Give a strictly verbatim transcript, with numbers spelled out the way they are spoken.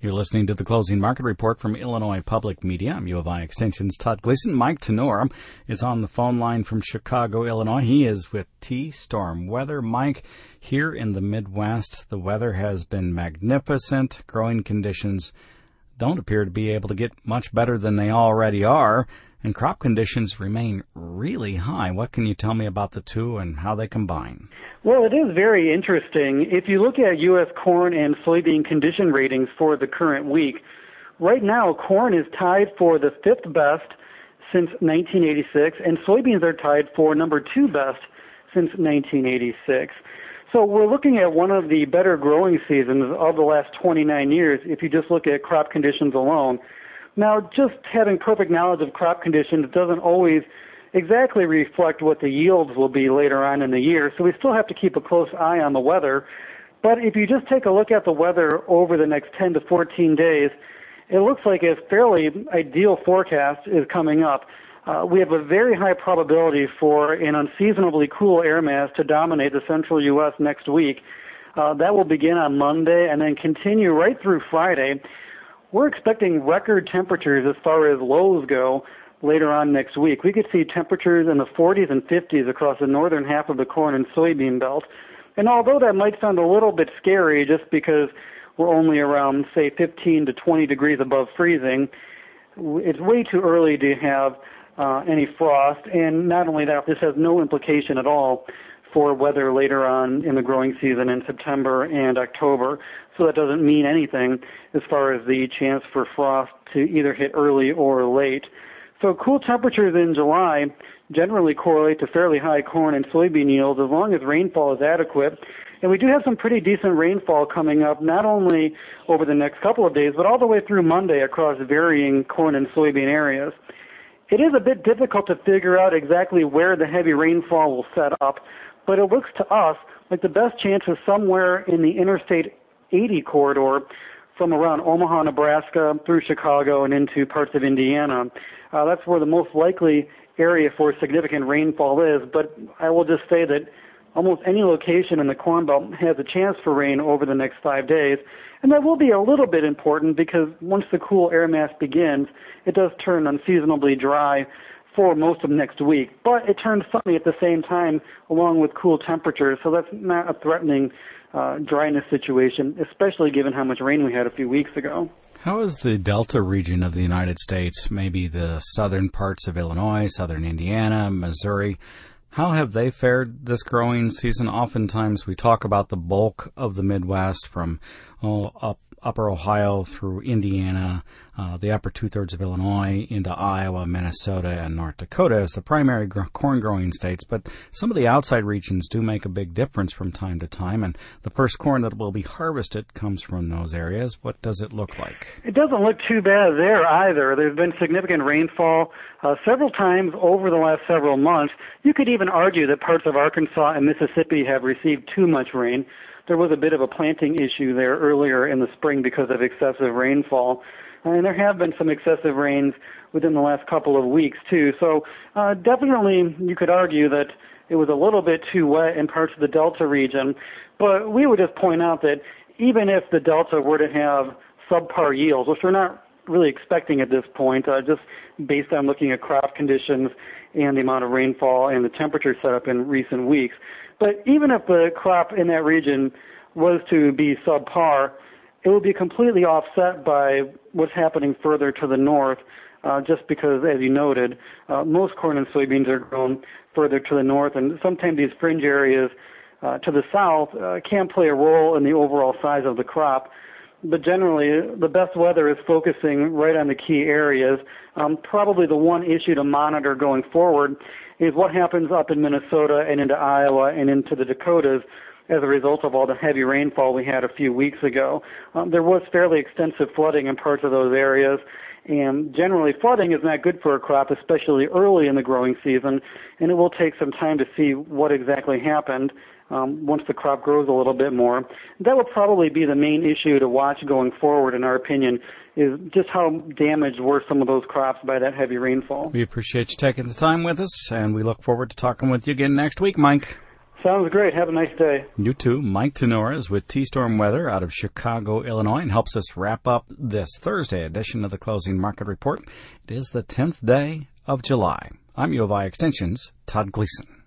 You're listening to the Closing Market Report from Illinois Public Media. I'm U of I Extension's Todd Gleason. Mike Tenor is on the phone line from Chicago, Illinois. He is with T-Storm Weather. Mike, here in the Midwest, the weather has been magnificent. Growing conditions don't appear to be able to get much better than they already are, and crop conditions remain really high. What can you tell me about the two and how they combine? Well, it is very interesting. If you look at U S corn and soybean condition ratings for the current week, right now corn is tied for the fifth best since nineteen eighty-six, and soybeans are tied for number two best since nineteen eighty-six. So we're looking at one of the better growing seasons of the last twenty-nine years if you just look at crop conditions alone. Now, just having perfect knowledge of crop conditions doesn't always exactly reflect what the yields will be later on in the year, so we still have to keep a close eye on the weather. But if you just take a look at the weather over the next ten to fourteen days, it looks like a fairly ideal forecast is coming up. Uh, we have a very high probability for an unseasonably cool air mass to dominate the central U S next week. Uh, that will begin on Monday and then continue right through Friday. We're expecting record temperatures as far as lows go later on next week. We could see temperatures in the forties and fifties across the northern half of the corn and soybean belt. And although that might sound a little bit scary just because we're only around, say, fifteen to twenty degrees above freezing, it's way too early to have uh, any frost. And not only that, this has no implication at all for weather later on in the growing season in September and October. So that doesn't mean anything as far as the chance for frost to either hit early or late. So cool temperatures in July generally correlate to fairly high corn and soybean yields as long as rainfall is adequate. And we do have some pretty decent rainfall coming up, not only over the next couple of days, but all the way through Monday across varying corn and soybean areas. It is a bit difficult to figure out exactly where the heavy rainfall will set up, but it looks to us like the best chance is somewhere in the Interstate eighty corridor from around Omaha, Nebraska, through Chicago and into parts of Indiana. Uh, that's where the most likely area for significant rainfall is, but I will just say that almost any location in the Corn Belt has a chance for rain over the next five days, and that will be a little bit important because once the cool air mass begins, it does turn unseasonably dry for most of next week, but it turns sunny at the same time along with cool temperatures, so that's not a threatening uh, dryness situation, especially given how much rain we had a few weeks ago. How is the Delta region of the United States, maybe the southern parts of Illinois, southern Indiana, Missouri, how have they fared this growing season? Oftentimes we talk about the bulk of the Midwest from oh, up upper Ohio through Indiana, uh, the upper two-thirds of Illinois into Iowa, Minnesota, and North Dakota as the primary gr- corn-growing states. But some of the outside regions do make a big difference from time to time, and the first corn that will be harvested comes from those areas. What does it look like? It doesn't look too bad there either. There's been significant rainfall uh, several times over the last several months. You could even argue that parts of Arkansas and Mississippi have received too much rain. There was a bit of a planting issue there earlier in the spring because of excessive rainfall. And there have been some excessive rains within the last couple of weeks, too. So uh, definitely you could argue that it was a little bit too wet in parts of the Delta region. But we would just point out that even if the Delta were to have subpar yields, which we're not really expecting at this point, uh, just based on looking at crop conditions and the amount of rainfall and the temperature set up in recent weeks, but even if the crop in that region was to be subpar, it would be completely offset by what's happening further to the north, uh, just because, as you noted, uh, most corn and soybeans are grown further to the north, and sometimes these fringe areas uh, to the south uh, can play a role in the overall size of the crop. But generally, the best weather is focusing right on the key areas. Um, probably the one issue to monitor going forward is what happens up in Minnesota and into Iowa and into the Dakotas as a result of all the heavy rainfall we had a few weeks ago. Um, there was fairly extensive flooding in parts of those areas, and generally flooding is not good for a crop, especially early in the growing season, and it will take some time to see what exactly happened um, once the crop grows a little bit more. That will probably be the main issue to watch going forward, in our opinion, is just how damaged were some of those crops by that heavy rainfall. We appreciate you taking the time with us, and we look forward to talking with you again next week, Mike. Sounds great. Have a nice day. You too. Mike Tenora is with T-Storm Weather out of Chicago, Illinois, and helps us wrap up this Thursday edition of the Closing Market Report. It is the tenth day of July. I'm U of I Extension's Todd Gleason.